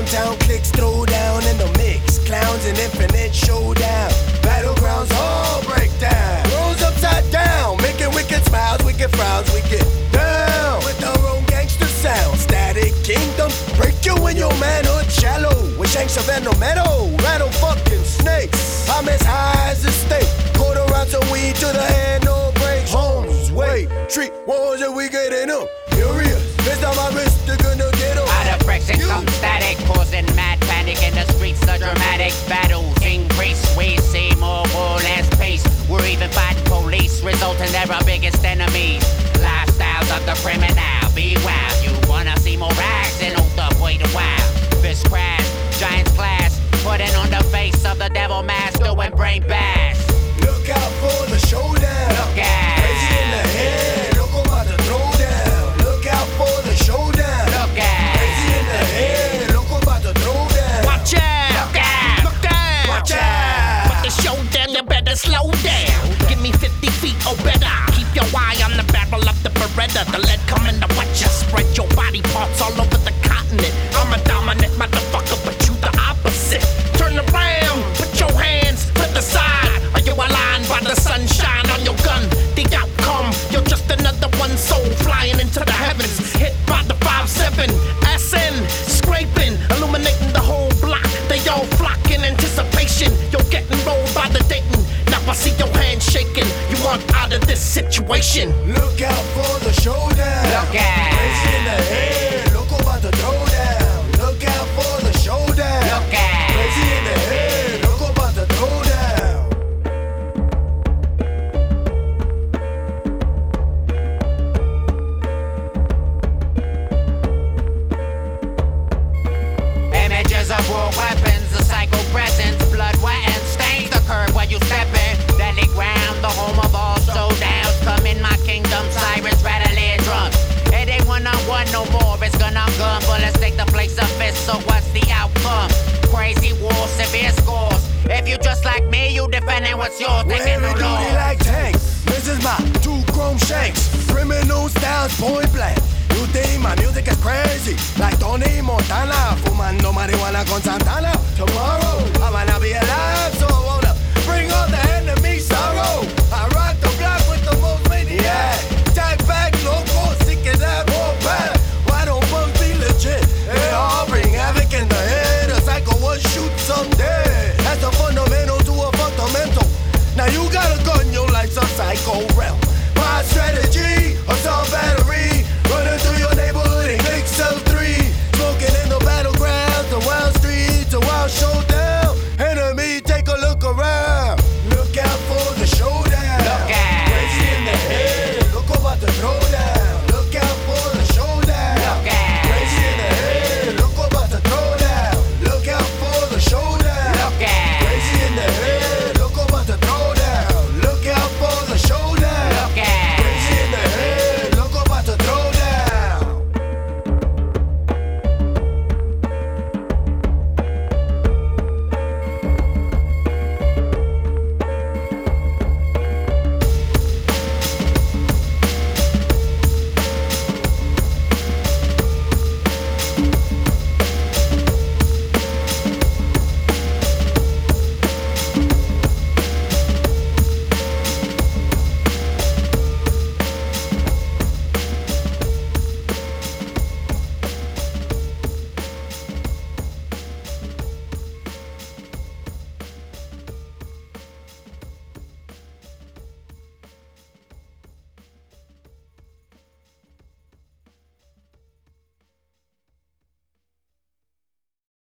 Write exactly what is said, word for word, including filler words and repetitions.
Downtown clicks throw down in the mix. Clowns and infinite showdown. Battlegrounds all break down. Rolls upside down, making wicked smiles, wicked frowns, we get down with our own gangster sound. Static Kingdom, break you in your manhood shallow. With shanks of metal, rattle fucking snakes. I'm as high as the state. Quarter ounce of weed to the head, no breaks. Homes, wait, treat wars and we getting them. Furious, it's on my wrist, they're gonna get them. Out of friction comes static, causing mad panic in the streets. The dramatic battles increase. We see more war, less peace. We're even fighting police, resulting they're our biggest enemies. Lifestyles of the criminal, be wild. You wanna see more rags and hold the way to wild. Fish crash, giants clash, putting on the face of the devil mask, doing brain bash. Look out for the showdown. Look out. Crazy in the head, loco about to throw down. Look out for the showdown. Look out. Crazy in the head, loco about to throw down. Watch out. Look out. Look out. Watch out. With the showdown, you better slow down. Give me fifty feet or better. Keep your eye on the barrel of the Beretta. The lead coming to watch you. Spread your body parts all over the continent. I'm a dominant motherfucker, but you the opposite. Turn around, put your hands to the side. Are you aligned by the sunshine on your gun? The outcome, you're just another one soul flying into the heavens. Hit by the five seven, S N, scraping, illuminating the whole block. They all flock in anticipation. You're getting rolled by the Dayton. Now I see your hands shaking. You want out of this situation. Look out for the showdown. Look out. Crazy in the head, loco about to throw down. Look out for the showdown. Look out. Crazy in the head, loco about to throw down. Images of war weapons, the psycho presence, blood wet and stains the curb where you step in. Deadly ground, the home of all showdowns. Come in my kingdom, sirens rattling drums. It ain't one on one no more, it's gonna gun. Bullets take the place of fists, so what's the outcome? Crazy war, severe scores. If you just like me, you defending what's yours, We're taking heavy the law. duty like tanks. This is my two chrome shanks. Criminal styles point blank. You think my music is crazy? Like Tony Montana, fumando marihuana con Santana. Tomorrow